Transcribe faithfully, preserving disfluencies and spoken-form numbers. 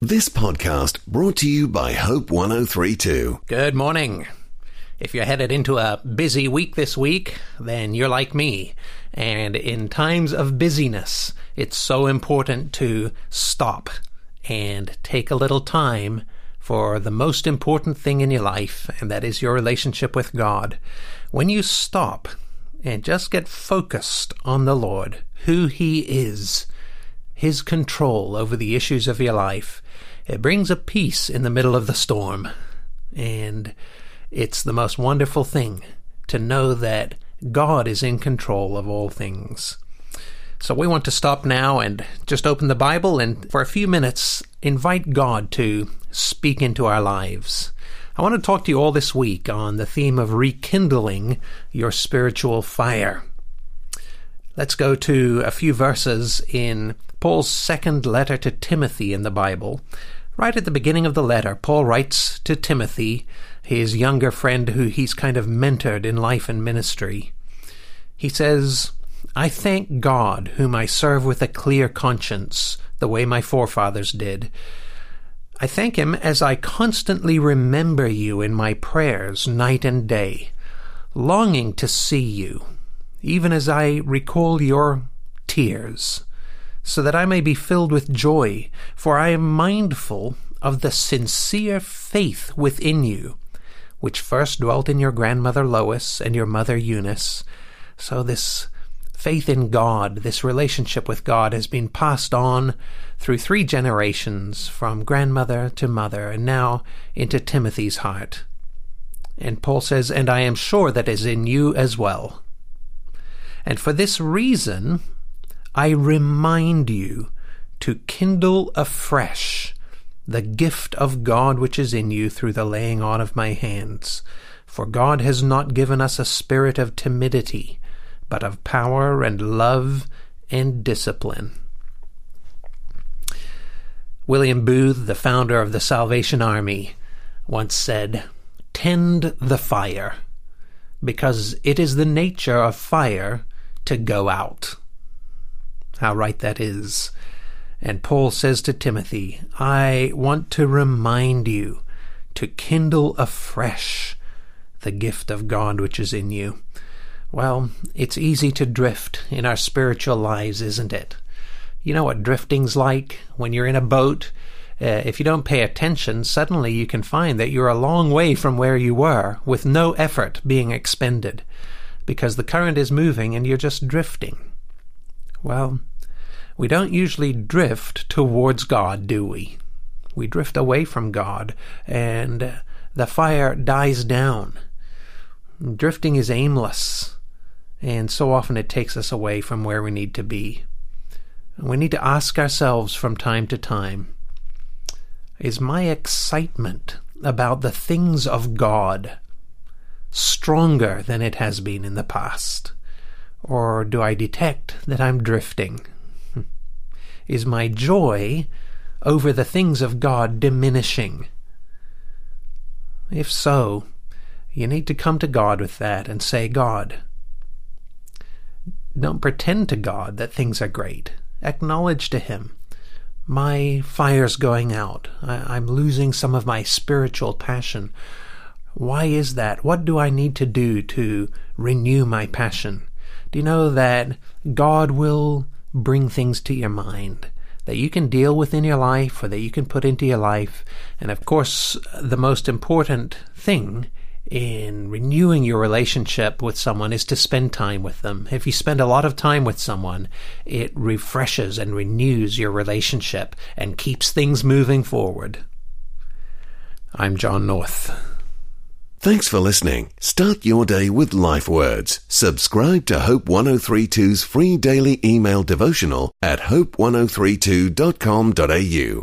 This podcast brought to you by Hope one oh three point two. Good morning. If you're headed into a busy week this week, then you're like me. And in times of busyness, it's so important to stop and take a little time for the most important thing in your life, and that is your relationship with God. When you stop and just get focused on the Lord, who He is, His control over the issues of your life, it brings a peace in the middle of the storm. And it's the most wonderful thing to know that God is in control of all things. So we want to stop now and just open the Bible and for a few minutes invite God to speak into our lives. I want to talk to you all this week on the theme of rekindling your spiritual fire. Let's go to a few verses in Paul's second letter to Timothy in the Bible. Right at the beginning of the letter, Paul writes to Timothy, his younger friend who he's kind of mentored in life and ministry. He says, "I thank God, whom I serve with a clear conscience, the way my forefathers did. I thank Him as I constantly remember you in my prayers night and day, longing to see you, even as I recall your tears, so that I may be filled with joy, for I am mindful of the sincere faith within you, which first dwelt in your grandmother Lois and your mother Eunice." So this faith in God, this relationship with God, has been passed on through three generations, from grandmother to mother, and now into Timothy's heart. And Paul says, "And I am sure that is in you as well. And for this reason, I remind you to kindle afresh the gift of God which is in you through the laying on of my hands. For God has not given us a spirit of timidity, but of power and love and discipline." William Booth, the founder of the Salvation Army, once said, "Tend the fire, because it is the nature of fire to go out." How right that is. And Paul says to Timothy, "I want to remind you to kindle afresh the gift of God which is in you." Well, it's easy to drift in our spiritual lives, isn't it? You know what drifting's like? When you're in a boat, uh, if you don't pay attention, suddenly you can find that you're a long way from where you were with no effort being expended, because the current is moving and you're just drifting. Well, we don't usually drift towards God, do we? We drift away from God, and the fire dies down. Drifting is aimless, and so often it takes us away from where we need to be. We need to ask ourselves from time to time, is my excitement about the things of God stronger than it has been in the past? Or do I detect that I'm drifting? Is my joy over the things of God diminishing? If so, you need to come to God with that and say, "God, don't pretend to God that things are great. Acknowledge to Him, my fire's going out. I, I'm losing some of my spiritual passion. Why is that? What do I need to do to renew my passion?" Do you know that God will bring things to your mind that you can deal with in your life, or that you can put into your life? And of course, the most important thing in renewing your relationship with someone is to spend time with them. If you spend a lot of time with someone, it refreshes and renews your relationship and keeps things moving forward. I'm John North. Thanks for listening. Start your day with Life Words. Subscribe to Hope one oh three point two's free daily email devotional at hope one oh three two dot com dot a u.